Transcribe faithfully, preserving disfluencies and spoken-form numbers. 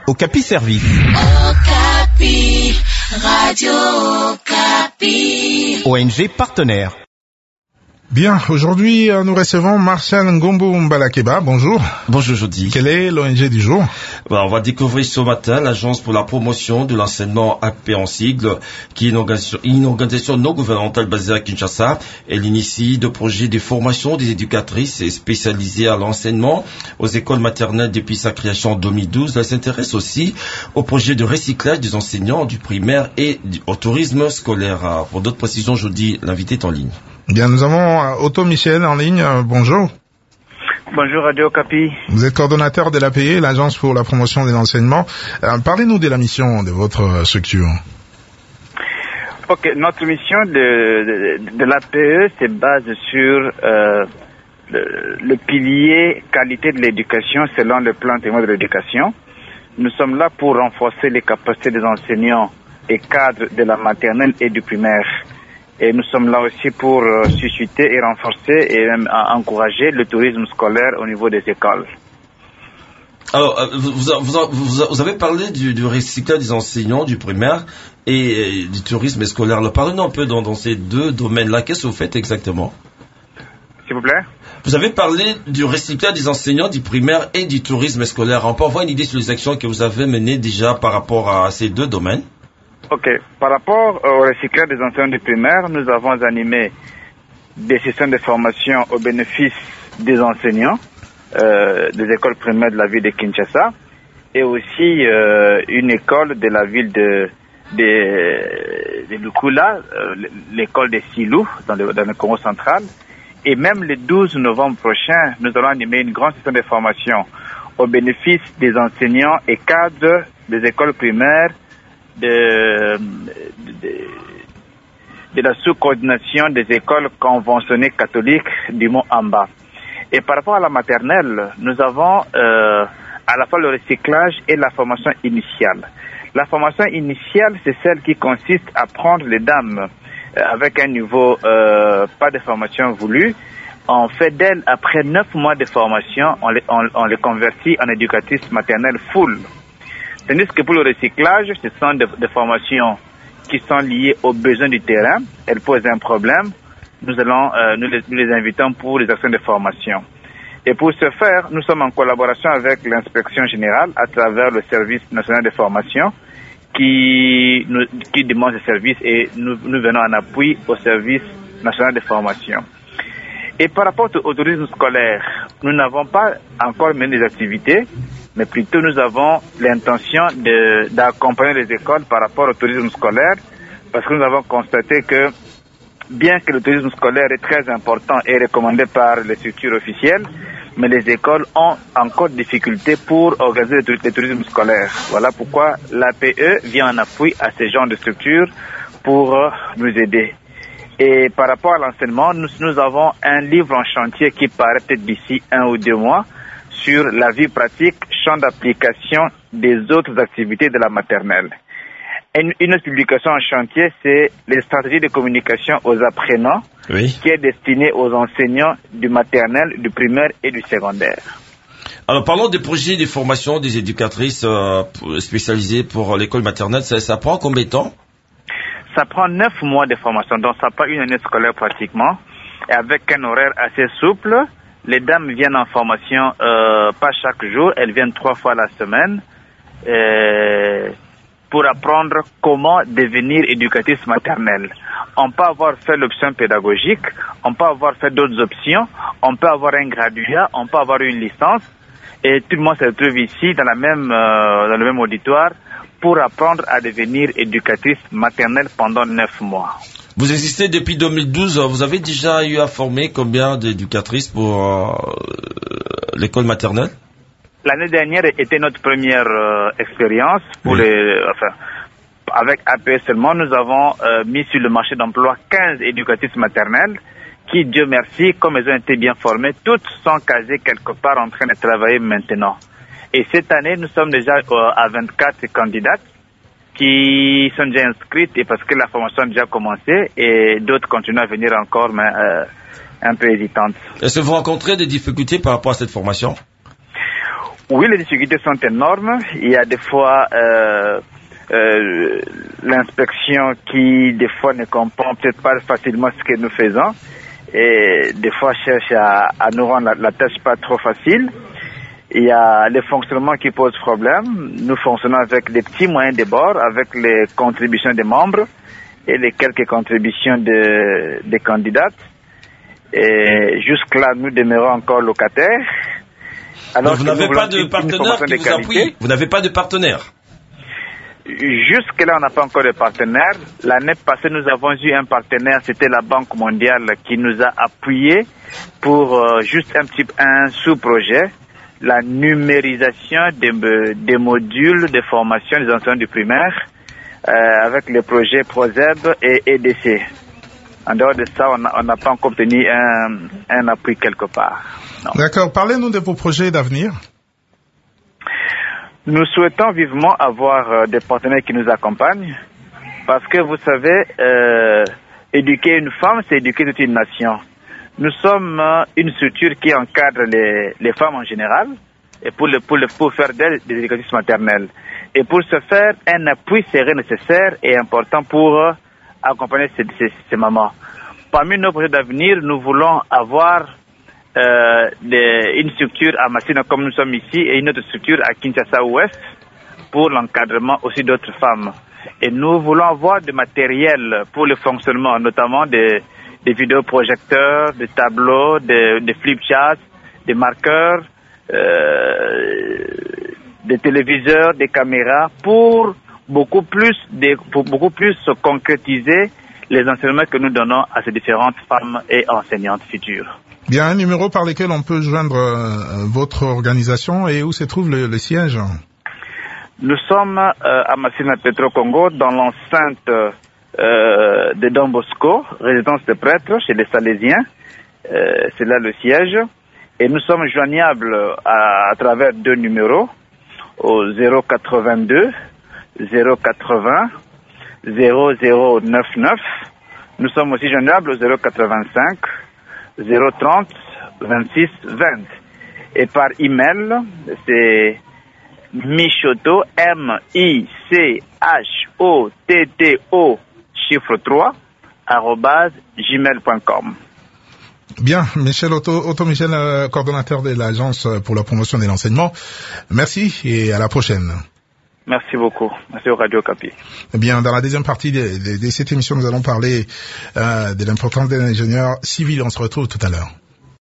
Okapi Service. Okapi, Radio Okapi. O N G partenaire. Bien, aujourd'hui, nous recevons Martial Ngombo Mbalakeba. Bonjour. Bonjour, Jody. Quelle est l'O N G du jour? Bah, on va découvrir ce matin l'Agence pour la promotion de l'enseignement A P en sigle, qui est une organisation, une organisation non gouvernementale basée à Kinshasa. Elle initie de projets de formation des éducatrices et spécialisées à l'enseignement aux écoles maternelles depuis sa création en deux mille douze. Elle s'intéresse aussi au projet de recyclage des enseignants du primaire et au tourisme scolaire. Pour d'autres précisions, Jody, l'invité est en ligne. Bien, nous avons Otto Michel en ligne. Bonjour. Bonjour Radio Okapi. Vous êtes coordonnateur de l'A P E, l'Agence pour la promotion de l'enseignement. Euh, parlez-nous de la mission de votre structure. Ok, notre mission de, de, de l'A P E se base sur euh, le, le pilier qualité de l'éducation selon le plan témoin de l'éducation. Nous sommes là pour renforcer les capacités des enseignants et cadres de la maternelle et du primaire. Et nous sommes là aussi pour euh, susciter et renforcer et même euh, encourager le tourisme scolaire au niveau des écoles. Alors, euh, vous, vous, vous, vous avez parlé du, du recyclage des enseignants du primaire et, et du tourisme scolaire. Parlez-nous un peu dans, dans ces deux domaines-là. Qu'est-ce que vous faites exactement? S'il vous plaît? Vous avez parlé du recyclage des enseignants du primaire et du tourisme scolaire. On peut avoir une idée sur les actions que vous avez menées déjà par rapport à ces deux domaines? Ok. Par rapport au recyclage des enseignants du primaire, nous avons animé des sessions de formation au bénéfice des enseignants euh, des écoles primaires de la ville de Kinshasa et aussi euh, une école de la ville de, de, de Lukula, euh, l'école de Silou dans le, dans le Congo central. Et même le douze novembre prochain, nous allons animer une grande session de formation au bénéfice des enseignants et cadres des écoles primaires De, de, de la sous-coordination des écoles conventionnées catholiques du Mont Amba. Et par rapport à la maternelle, nous avons euh, à la fois le recyclage et la formation initiale. La formation initiale, c'est celle qui consiste à prendre les dames euh, avec un niveau euh, pas de formation voulu. On fait d'elles, après neuf mois de formation, on les, on, on les convertit en éducatrices maternelles full. Tandis que pour le recyclage, ce sont des, des formations qui sont liées aux besoins du terrain. Elles posent un problème. Nous allons, euh, nous, les, nous les invitons pour les actions de formation. Et pour ce faire, nous sommes en collaboration avec l'inspection générale à travers le service national de formation qui nous, qui demande ce service et nous, nous venons en appui au service national de formation. Et par rapport au tourisme scolaire, nous n'avons pas encore mené des activités, mais plutôt nous avons l'intention de, d'accompagner les écoles par rapport au tourisme scolaire, parce que nous avons constaté que bien que le tourisme scolaire est très important et recommandé par les structures officielles, mais les écoles ont encore des difficultés pour organiser le tourisme scolaire. Voilà pourquoi l'A P E vient en appui à ces genres de structures pour nous aider. Et par rapport à l'enseignement, nous, nous avons un livre en chantier qui paraît peut-être d'ici un ou deux mois sur la vie pratique, champ d'application des autres activités de la maternelle. Une, une autre publication en chantier, c'est les stratégies de communication aux apprenants, oui, qui est destinée aux enseignants du maternel, du primaire et du secondaire. Alors parlons des projets de formation des éducatrices euh, spécialisées pour l'école maternelle. Ça, ça prend combien de temps? Ça prend neuf mois de formation, donc ça prend une année scolaire pratiquement, et avec un horaire assez souple. Les dames viennent en formation euh, pas chaque jour, elles viennent trois fois la semaine euh, pour apprendre comment devenir éducatrice maternelle. On peut avoir fait l'option pédagogique, on peut avoir fait d'autres options, on peut avoir un graduat, on peut avoir une licence, et tout le monde se retrouve ici dans la même euh, dans le même auditoire pour apprendre à devenir éducatrice maternelle pendant neuf mois. Vous existez depuis deux mille douze, vous avez déjà eu à former combien d'éducatrices pour euh, l'école maternelle? L'année dernière était notre première euh, expérience pour oui. les, enfin, avec A P E seulement, nous avons euh, mis sur le marché d'emploi quinze éducatrices maternelles qui, Dieu merci, comme elles ont été bien formées, toutes sont casées quelque part en train de travailler maintenant. Et cette année, nous sommes déjà euh, à vingt-quatre candidates qui sont déjà inscrites et parce que la formation a déjà commencé et d'autres continuent à venir encore, mais euh, un peu hésitantes. Est-ce que vous rencontrez des difficultés par rapport à cette formation? Oui, les difficultés sont énormes. Il y a des fois euh, euh, l'inspection qui, des fois, ne comprend peut-être pas facilement ce que nous faisons et des fois cherche à, à nous rendre la, la tâche pas trop facile. Il y a les fonctionnements qui posent problème. Nous fonctionnons avec des petits moyens de bord, avec les contributions des membres et les quelques contributions de, des candidates. Et jusque-là, nous demeurons encore locataires. Alors vous n'avez pas de partenaire qui vous appuie. Vous n'avez pas de partenaire. Jusque-là, on n'a pas encore de partenaire. L'année passée, nous avons eu un partenaire, c'était la Banque mondiale qui nous a appuyés pour euh, juste un petit un sous-projet, la numérisation des, des modules de formation des enseignants du primaire euh, avec le projet ProZeb et E D C. En dehors de ça, on n'a pas encore obtenu un, un appui quelque part. Non. D'accord. Parlez-nous de vos projets d'avenir. Nous souhaitons vivement avoir euh, des partenaires qui nous accompagnent parce que, vous savez, euh, éduquer une femme, c'est éduquer toute une nation. Nous sommes euh, une structure qui encadre les, les femmes en général et pour, le, pour, le, pour faire d'elles des éducatrices maternelles. Et pour ce faire, un appui serait nécessaire et important pour euh, accompagner ces, ces, ces mamans. Parmi nos projets d'avenir, nous voulons avoir euh, des, une structure à Massina comme nous sommes ici et une autre structure à Kinshasa Ouest pour l'encadrement aussi d'autres femmes. Et nous voulons avoir du matériel pour le fonctionnement, notamment des, des vidéoprojecteurs, des tableaux, des, des flipcharts, des marqueurs, euh, des téléviseurs, des caméras pour beaucoup plus de, pour beaucoup plus concrétiser les enseignements que nous donnons à ces différentes femmes et enseignantes futures. Bien, un numéro par lequel on peut joindre euh, votre organisation et où se trouve le, le siège? Nous sommes euh, à Massina Petro Congo dans l'enceinte euh, de Don Bosco, résidence de prêtres chez les Salésiens. Euh, c'est là le siège. Et nous sommes joignables à, à travers deux numéros au zéro quatre-vingt-deux zéro quatre-vingts zéro zéro quatre-vingt-neuf. Nous sommes aussi joignables au zéro quatre-vingt-cinq zéro trente vingt-six vingt. Et par email, c'est Michoto, M I C H O T T O, chiffre trois, arobase gmail point com. Bien, Michel Otto, Otto Michel, euh, coordonnateur de l'Agence pour la promotion de l'enseignement. Merci et à la prochaine. Merci beaucoup. Merci au Radio Capi. Eh bien, dans la deuxième partie de, de, de cette émission, nous allons parler euh, de l'importance des ingénieurs civils. On se retrouve tout à l'heure.